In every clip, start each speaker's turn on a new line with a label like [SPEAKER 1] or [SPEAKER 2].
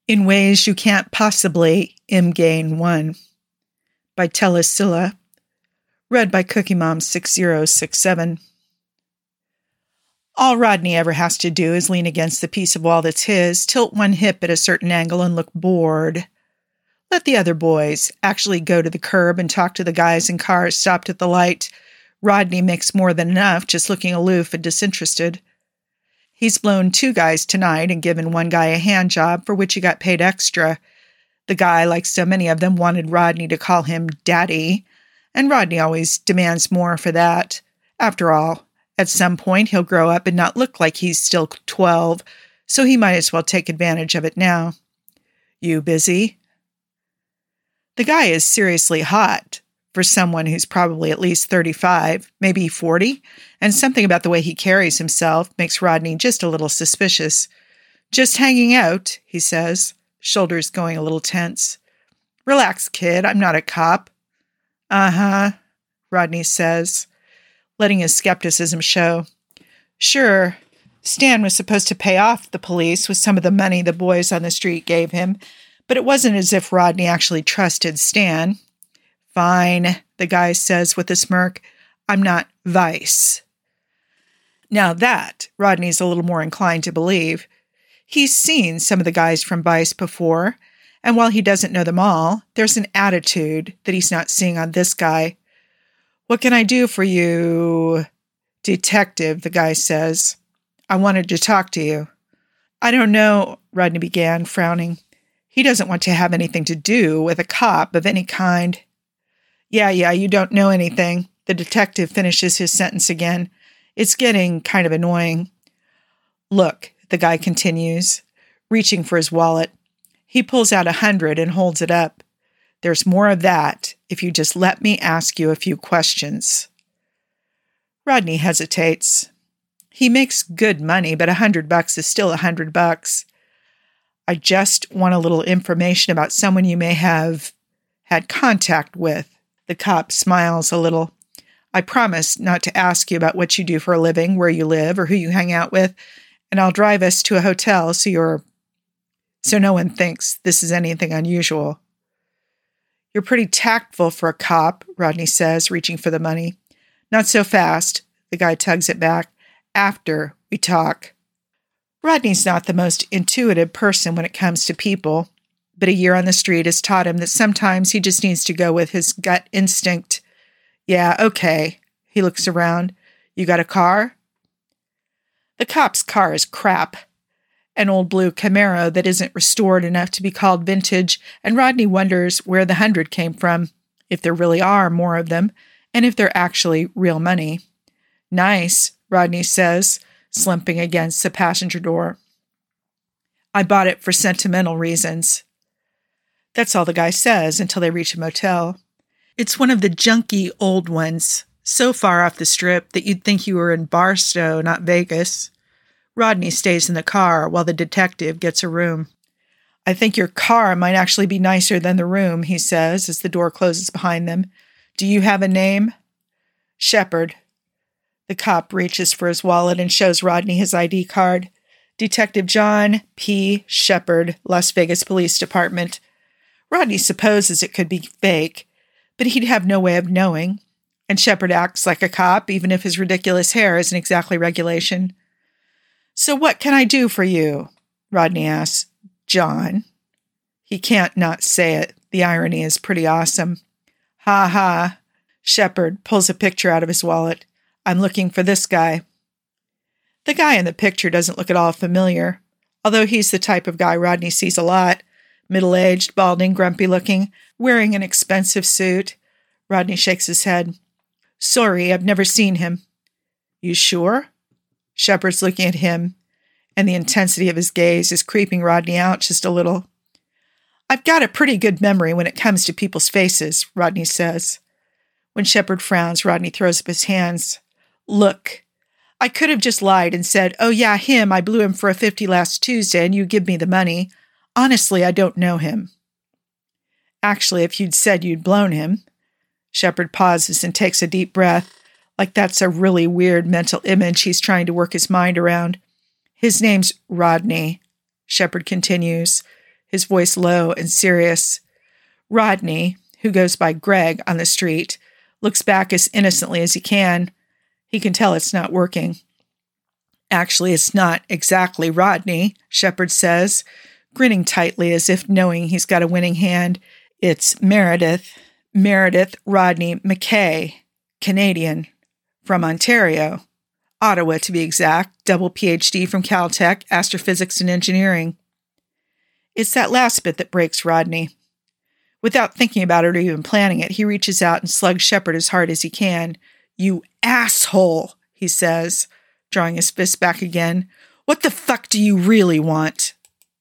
[SPEAKER 1] In Ways You Can't Possibly Gain One by Telesilla. Read by Cookie Mom 6067. All Rodney ever has to do is lean against the piece of wall that's his, tilt one hip at a certain angle and look bored. Let the other boys actually go to the curb and talk to the guys in cars stopped at the light. Rodney makes more than enough just looking aloof and disinterested. He's blown 2 guys tonight and given 1 guy a hand job for which he got paid extra. The guy, like so many of them, wanted Rodney to call him Daddy, and Rodney always demands more for that. After all, at some point he'll grow up and not look like he's still 12, so he might as well take advantage of it now. You busy? The guy is seriously hot for someone who's probably at least 35, maybe 40, and something about the way he carries himself makes Rodney just a little suspicious. Just hanging out, he says, shoulders going a little tense. Relax, kid, I'm not a cop. Uh-huh, Rodney says, letting his skepticism show. Sure, Stan was supposed to pay off the police with some of the money the boys on the street gave him, but it wasn't as if Rodney actually trusted Stan. Fine, the guy says with a smirk. I'm not Vice. Now that, Rodney's a little more inclined to believe. He's seen some of the guys from Vice before, and while he doesn't know them all, there's an attitude that he's not seeing on this guy. What can I do for you, detective, the guy says. I wanted to talk to you. I don't know, Rodney began, frowning. He doesn't want to have anything to do with a cop of any kind. Yeah, you don't know anything. The detective finishes his sentence again. It's getting kind of annoying. Look, the guy continues, reaching for his wallet. He pulls out 100 and holds it up. There's more of that if you just let me ask you a few questions. Rodney hesitates. He makes good money, but $100 is still $100. I just want a little information about someone you may have had contact with. The cop smiles a little. I promise not to ask you about what you do for a living, where you live, or who you hang out with, and I'll drive us to a hotel so no one thinks this is anything unusual. You're pretty tactful for a cop, Rodney says, reaching for the money. Not so fast, the guy tugs it back. After we talk. Rodney's not the most intuitive person when it comes to people, but a year on the street has taught him that sometimes he just needs to go with his gut instinct. Yeah, okay. He looks around. You got a car? The cop's car is crap. An old blue Camaro that isn't restored enough to be called vintage, and Rodney wonders where the 100 came from, if there really are more of them, and if they're actually real money. Nice, Rodney says, slumping against the passenger door. I bought it for sentimental reasons. That's all the guy says until they reach a motel. It's one of the junky old ones, so far off the strip that you'd think you were in Barstow, not Vegas. Rodney stays in the car while the detective gets a room. I think your car might actually be nicer than the room, he says as the door closes behind them. Do you have a name? Shepard. The cop reaches for his wallet and shows Rodney his ID card. Detective John P. Shepard, Las Vegas Police Department. Rodney supposes it could be fake, but he'd have no way of knowing. And Shepard acts like a cop, even if his ridiculous hair isn't exactly regulation. So what can I do for you? Rodney asks. John. He can't not say it. The irony is pretty awesome. Ha ha. Shepard pulls a picture out of his wallet. I'm looking for this guy. The guy in the picture doesn't look at all familiar, although he's the type of guy Rodney sees a lot. Middle-aged, balding, grumpy-looking, wearing an expensive suit. Rodney shakes his head. Sorry, I've never seen him. You sure? Shepard's looking at him, and the intensity of his gaze is creeping Rodney out just a little. I've got a pretty good memory when it comes to people's faces, Rodney says. When Shepard frowns, Rodney throws up his hands. Look, I could have just lied and said, oh yeah, him, I blew him for a 50 last Tuesday and you give me the money. Honestly, I don't know him. Actually, if you'd said you'd blown him. Shepard pauses and takes a deep breath, like that's a really weird mental image he's trying to work his mind around. His name's Rodney, Shepard continues, his voice low and serious. Rodney, who goes by Greg on the street, looks back as innocently as he can. He can tell it's not working. Actually, it's not exactly Rodney, Shepard says, grinning tightly as if knowing he's got a winning hand. It's Meredith Rodney McKay, Canadian, from Ontario. Ottawa, to be exact, double PhD from Caltech, astrophysics and engineering. It's that last bit that breaks Rodney. Without thinking about it or even planning it, he reaches out and slugs Shepard as hard as he can. "You asshole," he says, drawing his fist back again. "What the fuck do you really want?"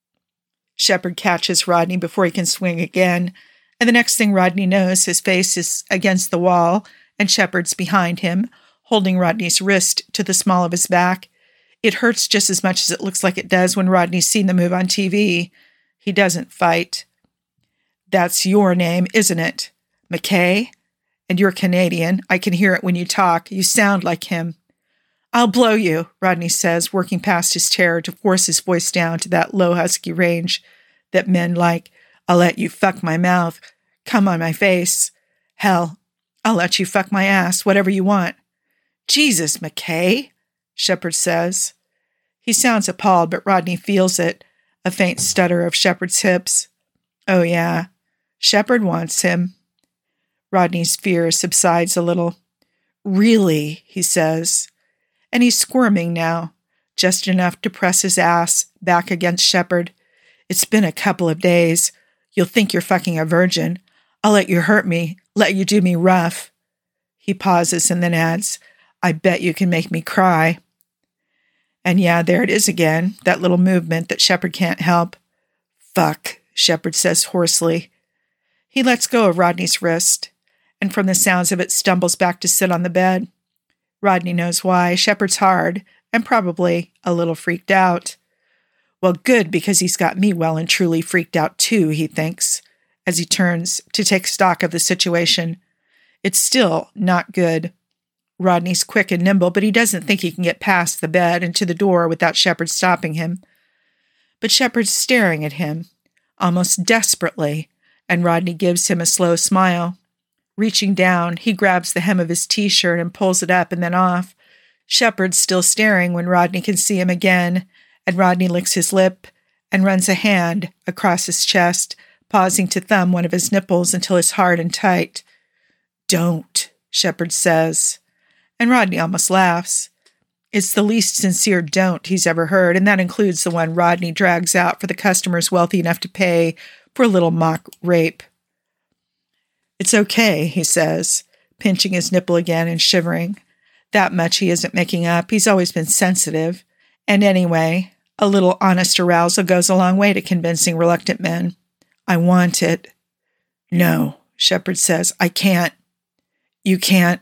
[SPEAKER 1] Shepard catches Rodney before he can swing again, and the next thing Rodney knows, his face is against the wall, and Shepard's behind him, holding Rodney's wrist to the small of his back. It hurts just as much as it looks like it does when Rodney's seen the move on TV. He doesn't fight. "That's your name, isn't it? McKay? And you're Canadian. I can hear it when you talk. You sound like him." "I'll blow you," Rodney says, working past his terror to force his voice down to that low, husky range that men like. "I'll let you fuck my mouth. Come on my face. Hell, I'll let you fuck my ass, whatever you want." "Jesus, McKay," Shepard says. He sounds appalled, but Rodney feels it, a faint stutter of Shepard's hips. Oh yeah, Shepard wants him. Rodney's fear subsides a little. "Really," he says. And he's squirming now, just enough to press his ass back against Shepard. "It's been a couple of days. You'll think you're fucking a virgin. I'll let you hurt me, let you do me rough." He pauses and then adds, "I bet you can make me cry." And yeah, there it is again, that little movement that Shepard can't help. "Fuck," Shepard says hoarsely. He lets go of Rodney's wrist, and from the sounds of it stumbles back to sit on the bed. Rodney knows why. Shepard's hard, and probably a little freaked out. Well, good, because he's got me well and truly freaked out too, he thinks, as he turns to take stock of the situation. It's still not good. Rodney's quick and nimble, but he doesn't think he can get past the bed and to the door without Shepard stopping him. But Shepard's staring at him, almost desperately, and Rodney gives him a slow smile. Reaching down, he grabs the hem of his t-shirt and pulls it up and then off. Shepard's still staring when Rodney can see him again, and Rodney licks his lip and runs a hand across his chest, pausing to thumb one of his nipples until it's hard and tight. "Don't," Shepard says. And Rodney almost laughs. It's the least sincere "don't" he's ever heard, and that includes the one Rodney drags out for the customers wealthy enough to pay for a little mock rape. "It's okay," he says, pinching his nipple again and shivering. That much he isn't making up. He's always been sensitive. And anyway, a little honest arousal goes a long way to convincing reluctant men. "I want it." "No," Shepard says. "I can't." "You can't."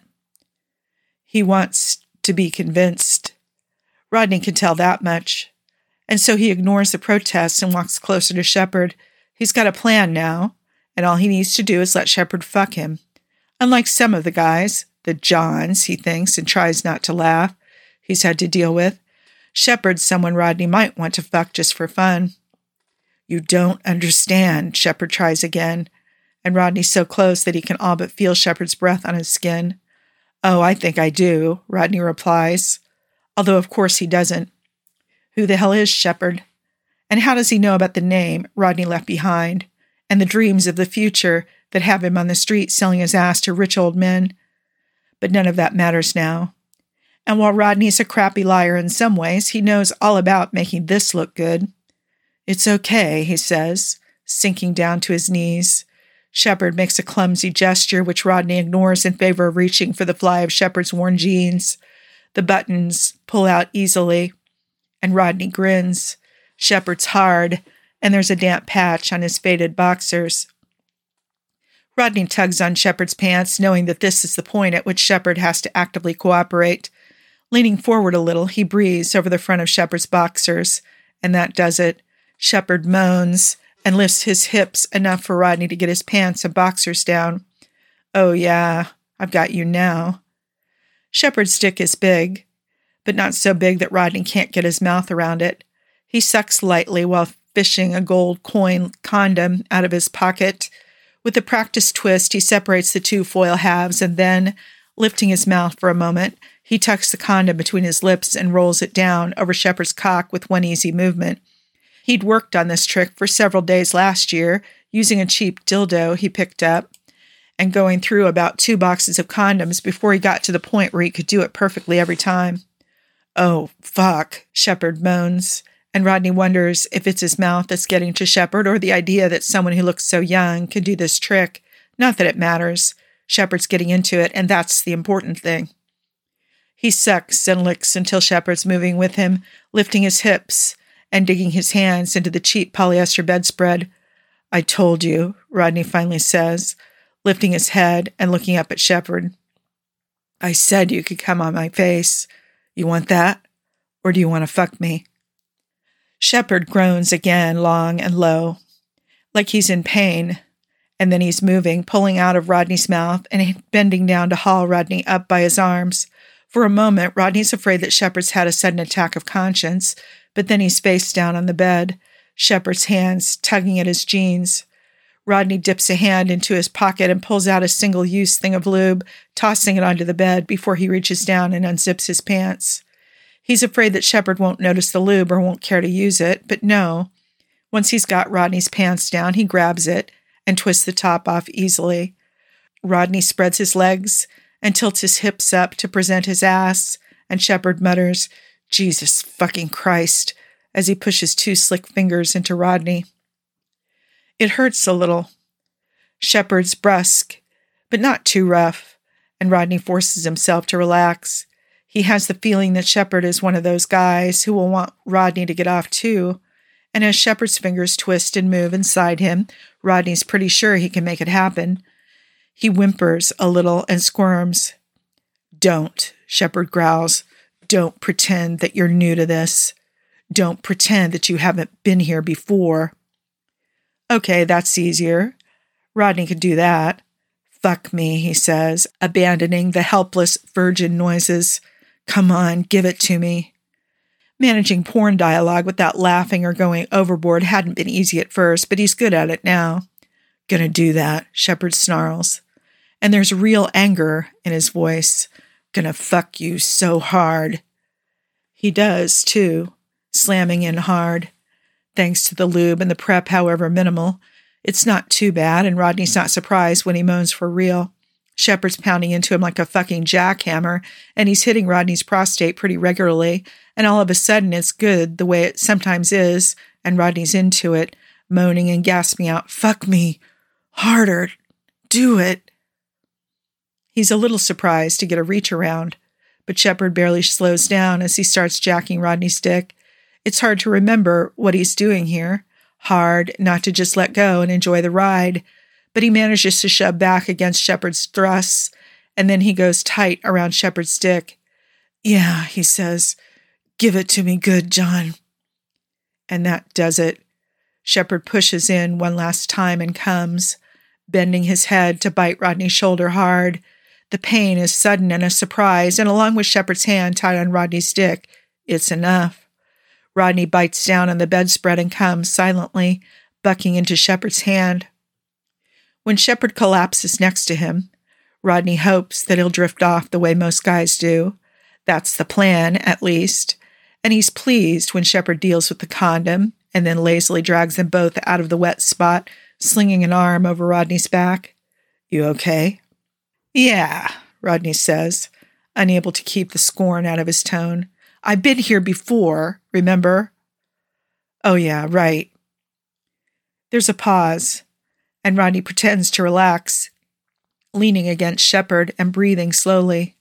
[SPEAKER 1] He wants to be convinced. Rodney can tell that much. And so he ignores the protests and walks closer to Shepard. He's got a plan now, and all he needs to do is let Shepard fuck him. Unlike some of the guys, the Johns, he thinks, and tries not to laugh, he's had to deal with, Shepard's someone Rodney might want to fuck just for fun. "You don't understand," Shepard tries again, and Rodney's so close that he can all but feel Shepard's breath on his skin. "Oh, I think I do," Rodney replies, although of course he doesn't. Who the hell is Shepard? And how does he know about the name Rodney left behind and the dreams of the future that have him on the street selling his ass to rich old men? But none of that matters now. And while Rodney's a crappy liar in some ways, he knows all about making this look good. "It's okay," he says, sinking down to his knees. Shepard makes a clumsy gesture, which Rodney ignores in favor of reaching for the fly of Shepard's worn jeans. The buttons pull out easily, and Rodney grins. Shepard's hard, and there's a damp patch on his faded boxers. Rodney tugs on Shepard's pants, knowing that this is the point at which Shepard has to actively cooperate. Leaning forward a little, he breathes over the front of Shepard's boxers, and that does it. Shepard moans and lifts his hips enough for Rodney to get his pants and boxers down. "Oh yeah, I've got you now." Shepard's dick is big, but not so big that Rodney can't get his mouth around it. He sucks lightly while fishing a gold coin condom out of his pocket. With a practiced twist, he separates the two foil halves and then, lifting his mouth for a moment, he tucks the condom between his lips and rolls it down over Shepard's cock with one easy movement. He'd worked on this trick for several days last year, using a cheap dildo he picked up and going through about 2 boxes of condoms before he got to the point where he could do it perfectly every time. "Oh, fuck," Shepard moans, and Rodney wonders if it's his mouth that's getting to Shepard or the idea that someone who looks so young could do this trick. Not that it matters. Shepard's getting into it, and that's the important thing. He sucks and licks until Shepard's moving with him, lifting his hips and digging his hands into the cheap polyester bedspread. "I told you," Rodney finally says, lifting his head and looking up at Shepard. "I said you could come on my face. You want that? Or do you want to fuck me?" Shepard groans again, long and low, like he's in pain, and then he's moving, pulling out of Rodney's mouth and bending down to haul Rodney up by his arms. For a moment, Rodney's afraid that Shepard's had a sudden attack of conscience, but then he's face down on the bed, Shepard's hands tugging at his jeans. Rodney dips a hand into his pocket and pulls out a single-use thing of lube, tossing it onto the bed before he reaches down and unzips his pants. He's afraid that Shepard won't notice the lube or won't care to use it, but no. Once he's got Rodney's pants down, he grabs it and twists the top off easily. Rodney spreads his legs and tilts his hips up to present his ass, and Shepard mutters, "Jesus fucking Christ," as he pushes 2 slick fingers into Rodney. It hurts a little. Shepard's brusque, but not too rough, and Rodney forces himself to relax. He has the feeling that Shepard is one of those guys who will want Rodney to get off too, and as Shepard's fingers twist and move inside him, Rodney's pretty sure he can make it happen. He whimpers a little and squirms. "Don't," Shepard growls. "Don't pretend that you're new to this. Don't pretend that you haven't been here before." "Okay, that's easier. Rodney could do that." "Fuck me," he says, abandoning the helpless virgin noises. "Come on, give it to me." Managing porn dialogue without laughing or going overboard hadn't been easy at first, but he's good at it now. "Gonna do that," Shepard snarls. And there's real anger in his voice. "Gonna fuck you so hard." He does, too, slamming in hard. Thanks to the lube and the prep, however minimal, it's not too bad, and Rodney's not surprised when he moans for real. Shepard's pounding into him like a fucking jackhammer, and he's hitting Rodney's prostate pretty regularly, and all of a sudden it's good the way it sometimes is, and Rodney's into it, moaning and gasping out, "Fuck me! Harder! Do it!" He's a little surprised to get a reach around, but Shepard barely slows down as he starts jacking Rodney's dick. It's hard to remember what he's doing here. Hard not to just let go and enjoy the ride, but he manages to shove back against Shepard's thrusts, and then he goes tight around Shepard's dick. "Yeah," he says, "give it to me good, John." And that does it. Shepard pushes in one last time and comes, bending his head to bite Rodney's shoulder hard. The pain is sudden and a surprise, and along with Shepard's hand tied on Rodney's dick, it's enough. Rodney bites down on the bedspread and comes silently, bucking into Shepard's hand. When Shepard collapses next to him, Rodney hopes that he'll drift off the way most guys do. That's the plan, at least. And he's pleased when Shepard deals with the condom and then lazily drags them both out of the wet spot, slinging an arm over Rodney's back. "You okay?" "Yeah," Rodney says, unable to keep the scorn out of his tone. "I've been here before, remember?" "Oh yeah, right." There's a pause, and Rodney pretends to relax, leaning against Shepard and breathing slowly.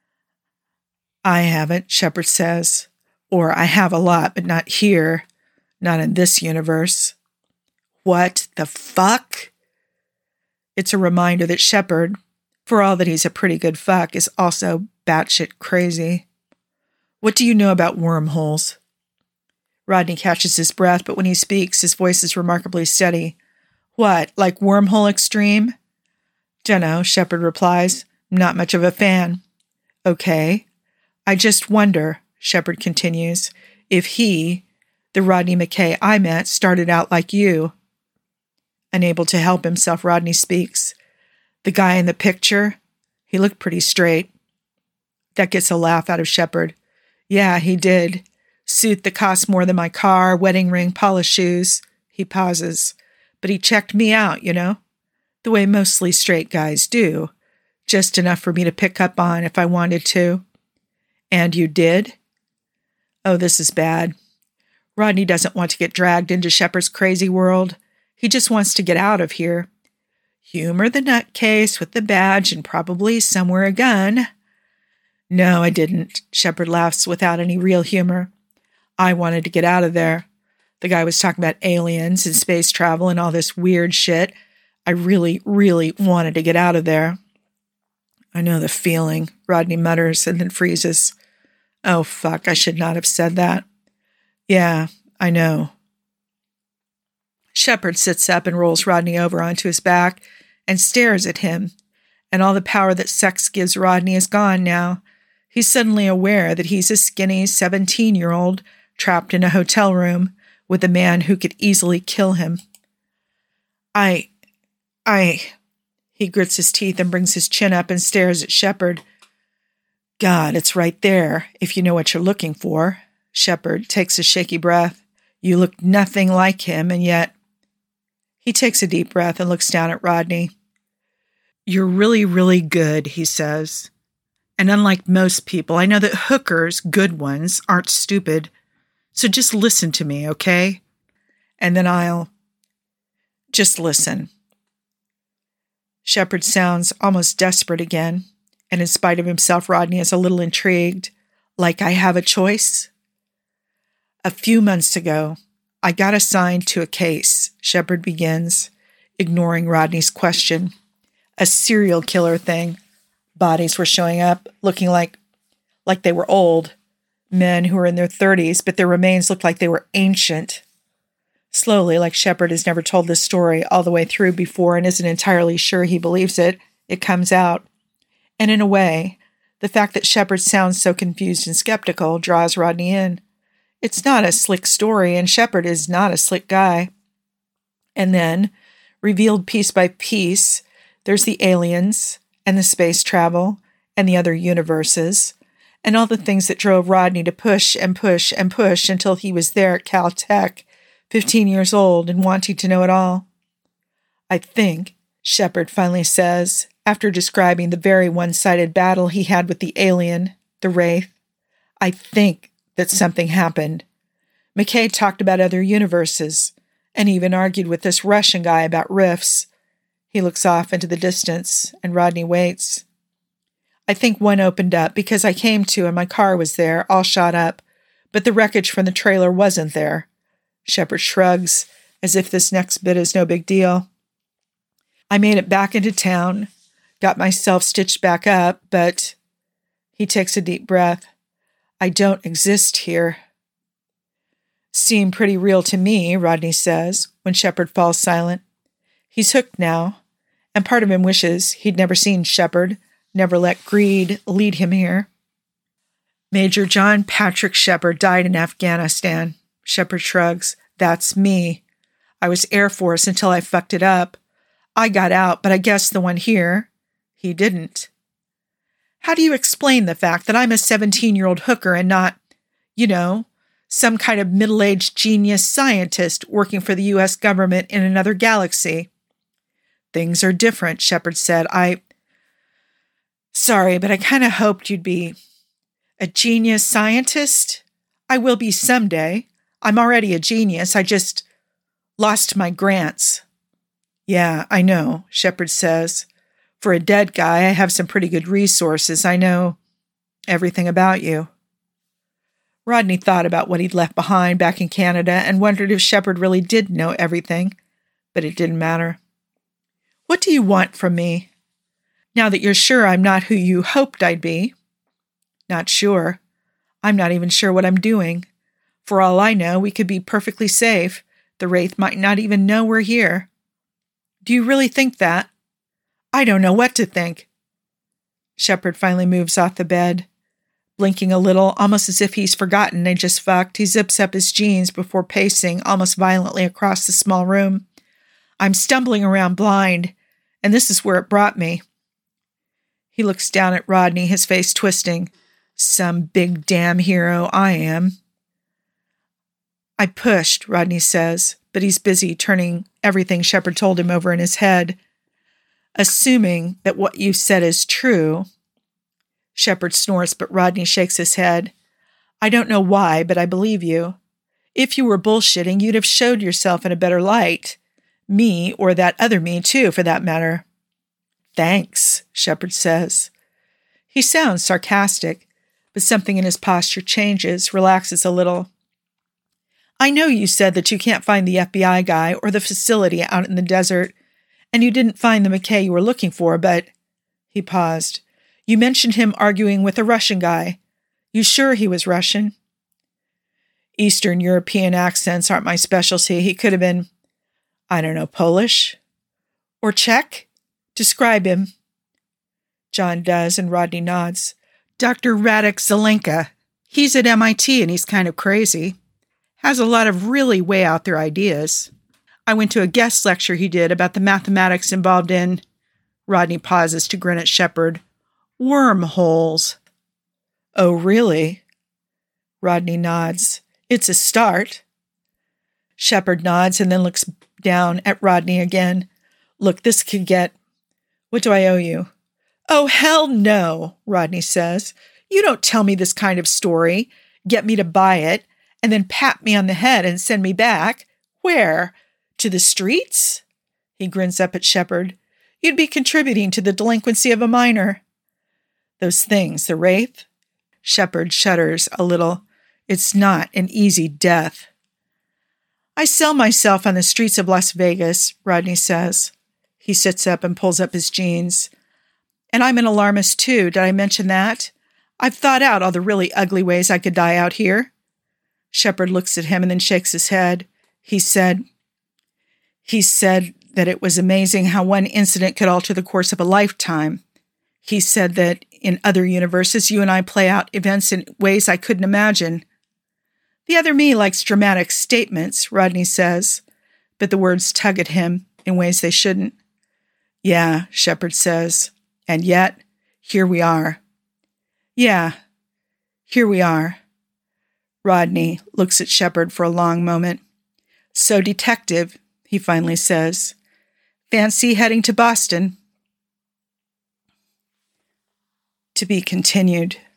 [SPEAKER 1] "I haven't," Shepard says. "Or I have a lot, but not here. Not in this universe." "What the fuck?" It's a reminder that Shepard, for all that he's a pretty good fuck, is also batshit crazy. "What do you know about wormholes?" Rodney catches his breath, but when he speaks, his voice is remarkably steady. "What, like Wormhole Extreme?" "Dunno," Shepard replies. "Not much of a fan." "Okay. I just wonder," Shepard continues, "if he, The Rodney McKay I met started out like you." Unable to help himself, Rodney speaks. "The guy in the picture, he looked pretty straight." That gets a laugh out of Shepard. "Yeah, he did. Suit that cost more than my car, wedding ring, polished shoes." He pauses. "But he checked me out, you know? The way mostly straight guys do. Just enough for me to pick up on if I wanted to." "And you did?" Oh, this is bad. Rodney doesn't want to get dragged into Shepard's crazy world. He just wants to get out of here. Humor the nutcase with the badge and probably somewhere a gun. "No, I didn't." Shepard laughs without any real humor. "I wanted to get out of there. The guy was talking about aliens and space travel and all this weird shit. I really, really wanted to get out of there." "I know the feeling," Rodney mutters and then freezes. "Oh, fuck, I should not have said that." "Yeah, I know." Shepard sits up and rolls Rodney over onto his back and stares at him, and all the power that sex gives Rodney is gone now. He's suddenly aware that he's a skinny 17-year-old trapped in a hotel room with a man who could easily kill him. He grits his teeth and brings his chin up and stares at Shepard. "God, it's right there, if you know what you're looking for." Shepard takes a shaky breath. "You look nothing like him, and yet..." He takes a deep breath and looks down at Rodney. "You're really, really good," he says. "And unlike most people, I know that hookers, good ones, aren't stupid. So just listen to me, okay? And then I'll... just listen." Shepard sounds almost desperate again, and in spite of himself, Rodney is a little intrigued. "Like I have a choice?" "A few months ago, I got assigned to a case," Shepard begins, ignoring Rodney's question. "A serial killer thing. Bodies were showing up, looking like they were old. Men who were in their 30s, but their remains looked like they were ancient." Slowly, like Shepard has never told this story all the way through before and isn't entirely sure he believes it, it comes out. And in a way, the fact that Shepard sounds so confused and skeptical draws Rodney in. It's not a slick story, and Shepard is not a slick guy. And then, revealed piece by piece, there's the aliens, and the space travel, and the other universes, and all the things that drove Rodney to push and push and push until he was there at Caltech, 15 years old and wanting to know it all. "I think," Shepard finally says, after describing the very one-sided battle he had with the alien, the Wraith, "I think that something happened. McKay talked about other universes, and even argued with this Russian guy about rifts." He looks off into the distance, and Rodney waits. "I think one opened up because I came to and my car was there, all shot up, but the wreckage from the trailer wasn't there." Shepard shrugs, as if this next bit is no big deal. "I made it back into town, got myself stitched back up, but..." He takes a deep breath. "I don't exist here." "Seem pretty real to me," Rodney says, when Shepard falls silent. He's hooked now, and part of him wishes he'd never seen Shepard, never let greed lead him here. "Major John Patrick Shepard died in Afghanistan." Shepard shrugs. "That's me. I was Air Force until I fucked it up. I got out, but I guess the one here, he didn't." "How do you explain the fact that I'm a 17-year-old hooker and not, some kind of middle-aged genius scientist working for the U.S. government in another galaxy?" "Things are different," Shepard said. Sorry, but I kind of hoped you'd be a genius scientist. I will be someday. I'm already a genius. I just lost my grants." "Yeah, I know," Shepard says. "For a dead guy, I have some pretty good resources. I know everything about you." Rodney thought about what he'd left behind back in Canada and wondered if Shepard really did know everything, but it didn't matter. "What do you want from me? Now that you're sure I'm not who you hoped I'd be?" "Not sure. I'm not even sure what I'm doing. For all I know, we could be perfectly safe. The Wraith might not even know we're here." "Do you really think that?" "I don't know what to think." Shepard finally moves off the bed. Blinking a little, almost as if he's forgotten they just fucked, he zips up his jeans before pacing almost violently across the small room. I'm stumbling around blind, and this is where it brought me. He looks down at Rodney, his face twisting. Some big damn hero I am. I pushed, Rodney says, but he's busy turning everything Shepard told him over in his head. Assuming that what you said is true. Shepard snorts, but Rodney shakes his head. I don't know why, but I believe you. If you were bullshitting, you'd have showed yourself in a better light. Me, or that other me too, for that matter. Thanks, Shepard says. He sounds sarcastic, but something in his posture changes, relaxes a little. I know you said that you can't find the FBI guy or the facility out in the desert, and you didn't find the McKay you were looking for, but... He paused. You mentioned him arguing with a Russian guy. You sure he was Russian? Eastern European accents aren't my specialty. He could have been, I don't know, Polish? Or Czech? Describe him. John does, and Rodney nods. Dr. Radek Zelenka. He's at MIT, and he's kind of crazy. Has a lot of really way out there ideas. I went to a guest lecture he did about the mathematics involved in... Rodney pauses to grin at Shepard. Wormholes. Oh, really? Rodney nods. It's a start. Shepard nods and then looks down at Rodney again. Look, this could get... What do I owe you? Oh, hell no, Rodney says. You don't tell me this kind of story, get me to buy it, and then pat me on the head and send me back. Where? To the streets? He grins up at Shepard. You'd be contributing to the delinquency of a minor. Those things, the Wraith? Shepard shudders a little. It's not an easy death. I sell myself on the streets of Las Vegas, Rodney says. He sits up and pulls up his jeans. And I'm an alarmist too, did I mention that? I've thought out all the really ugly ways I could die out here. Shepard looks at him and then shakes his head. He said that it was amazing how one incident could alter the course of a lifetime. He said that in other universes, you and I play out events in ways I couldn't imagine. The other me likes dramatic statements, Rodney says, but the words tug at him in ways they shouldn't. Yeah, Shepard says, and yet, here we are. Yeah, here we are. Rodney looks at Shepard for a long moment. So, detective, he finally says, fancy heading to Boston? To be continued.